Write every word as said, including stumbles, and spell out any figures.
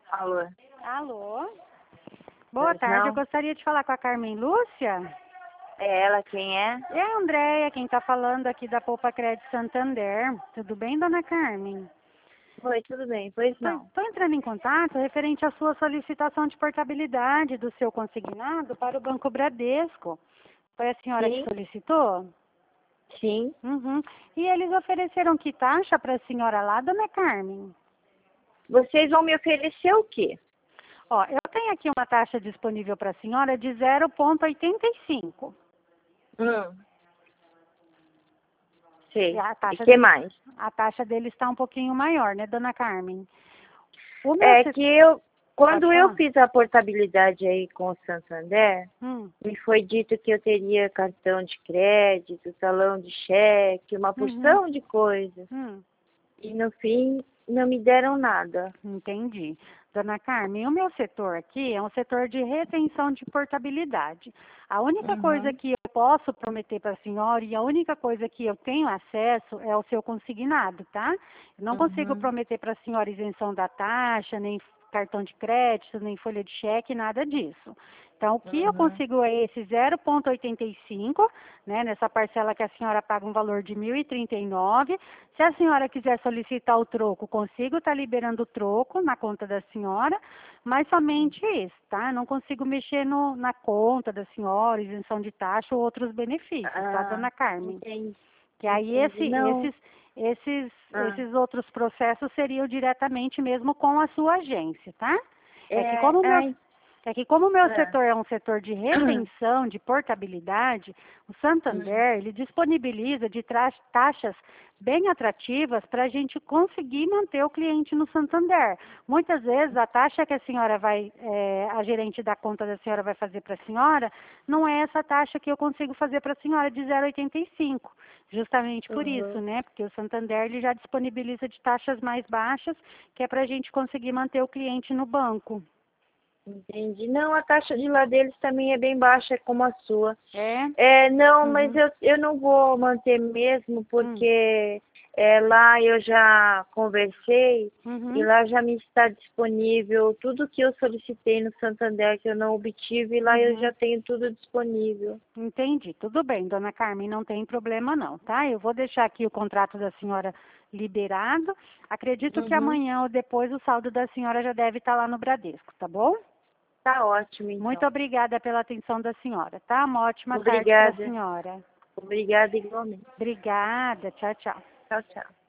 Alô? Alô? Boa Pois tarde, eu não? gostaria de falar com a Carmen Lúcia. É ela quem é? É a Andréia, quem está falando aqui da Poupa Crédito Santander. Tudo bem, dona Carmen? Oi, tudo bem, pois não. Estou entrando em contato referente à sua solicitação de portabilidade do seu consignado para o Banco Bradesco. Foi a senhora Sim, que solicitou? sim. Uhum. E eles ofereceram que taxa para a senhora lá, dona Carmen? Vocês vão me oferecer o quê? Ó, eu tenho aqui uma taxa disponível para a senhora de zero vírgula oitenta e cinco. Hum, E sei. a E taxa que mais? A taxa dele está um pouquinho maior, né, dona Carmen? O meu... É sis- que eu, Pode quando eu falar? fiz a portabilidade aí com o Santander, Hum, me foi dito que eu teria cartão de crédito, talão de cheque, uma uhum, porção de coisas. hum, E no fim, não me deram nada. entendi. Dona Carmen, o meu setor aqui é um setor de retenção de portabilidade. A única coisa Uhum, que eu posso prometer para a senhora e a única coisa que eu tenho acesso é o seu consignado, tá? Eu não consigo uhum, prometer para a senhora isenção da taxa, nem cartão de crédito, nem folha de cheque, nada disso. Então, o que eu uhum. consigo é esse zero vírgula oitenta e cinco, né, nessa parcela que a senhora paga um valor de mil e trinta e nove. Se a senhora quiser solicitar o troco, consigo estar liberando o troco na conta da senhora, mas somente isso, tá? Não consigo mexer no, na conta da senhora, isenção de taxa ou outros benefícios, tá, Ah, dona Carmen? entendi, Que aí entendi. esse, Não. esses, esses, Ah, esses outros processos seriam diretamente mesmo com a sua agência, tá? É que é, como o meu, ai, é que como o meu ah, setor é um setor de retenção, de portabilidade, o hum, Santander, ele disponibiliza de tra- taxas bem atrativas para a gente conseguir manter o cliente no Santander. Muitas vezes a taxa que a senhora vai, eh, a gerente da conta da senhora vai fazer para a senhora, não é essa taxa que eu consigo fazer para a senhora de zero vírgula oitenta e cinco. Justamente por isso, uhum, né? Porque o Santander ele já disponibiliza de taxas mais baixas, que é para a gente conseguir manter o cliente no banco. entendi. Não, a taxa de lá deles também é bem baixa, como a sua. É? É, não, mas Uhum. eu, eu não vou manter mesmo, Hum. porque é, lá eu já conversei e Uhum. lá já me está disponível tudo que eu solicitei no Santander que eu não obtive, lá eu já Uhum. tenho tudo disponível. Entendi. Tudo bem, dona Carmen, não tem problema não, tá? Eu vou deixar aqui o contrato da senhora liberado. Acredito que Uhum. amanhã ou depois o saldo da senhora já deve estar lá no Bradesco, tá bom? Tá ótimo, Muito então. obrigada pela atenção da senhora, tá? Uma ótima tarde para a Obrigada. senhora. Obrigada igualmente. Obrigada. Tchau, tchau. Tchau, tchau.